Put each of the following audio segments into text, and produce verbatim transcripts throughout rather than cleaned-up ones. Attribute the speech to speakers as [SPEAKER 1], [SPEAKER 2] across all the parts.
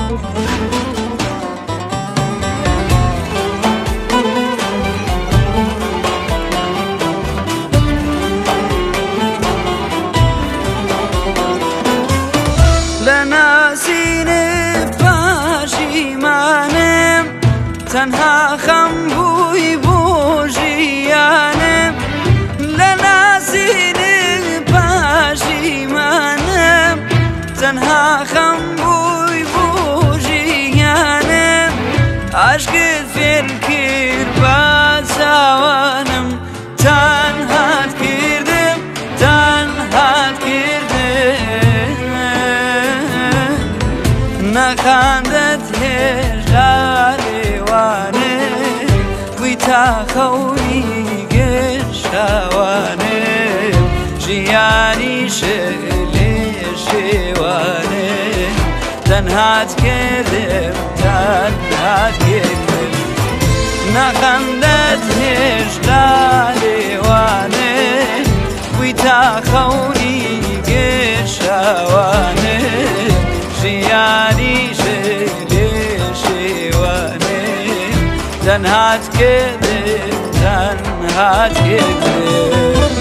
[SPEAKER 1] تنها خم بوی بو ژیانم لە ناسینی پەشیمانم تەنها خەم بووی بۆ ژیانم عاشقت فێر کرد بە چاوانم تەنهات کردم تەنهات کردم نەخاندت هێشتا تا خەونی گەشتاوانم ژیانیش لێ شێوانم تەنهات کردم تەنهات کردم نەخەندەت هێشتا لێوانم وی تا خەونی گەشتاوانم ژیانیش لێ شێوانم تەنهات کردم تەنهات کردم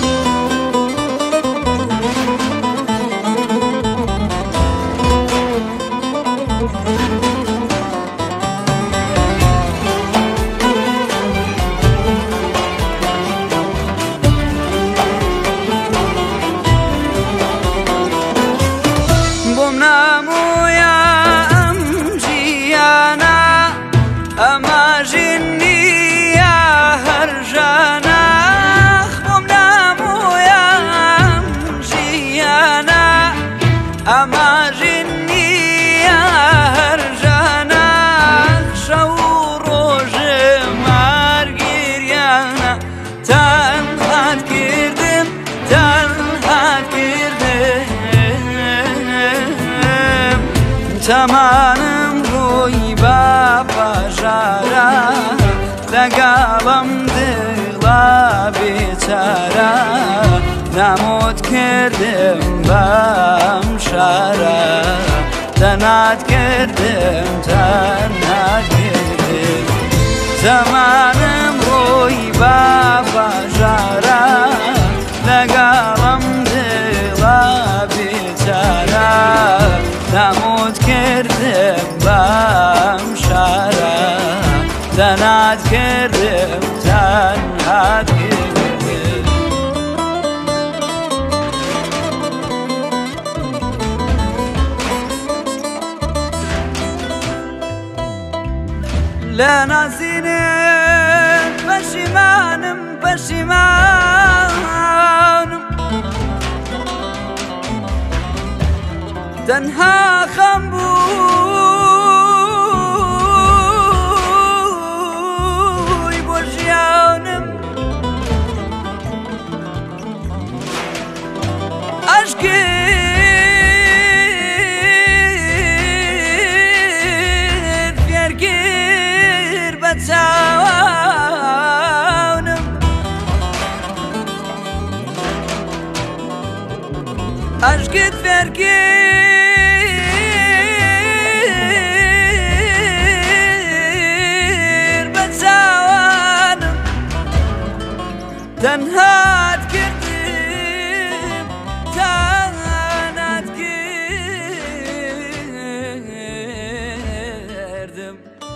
[SPEAKER 1] بۆم نامۆیە ئەم ژیانە ئەمە ژین نییە هەر ژانەخ بۆم نامۆیە ئەم ژیانە ئەمە ژین نییە هەر ژانەخ شەو ڕۆژم هەرگیریانە تەنهات کردم تەنهات کردم تەمانم ڕووی بە پەژارە لەگەڵم دڵە بێچارە نامۆت کردم بەم شارە تەنهات کردم تەنهات کردم تەمانم ڕووی بە پەژارە لەگەڵم دڵە بێچارە نامۆت کردم بەم شارە تەنهات کردم تەنهات کردم لە ناسینت پەشیمانم پەشیمانم تەنها خەم بووی بۆ ژیانم عاشقت فێر کرد بە چاوانم عاشقت فێر کرد تەنهات کردم تەنهات کردم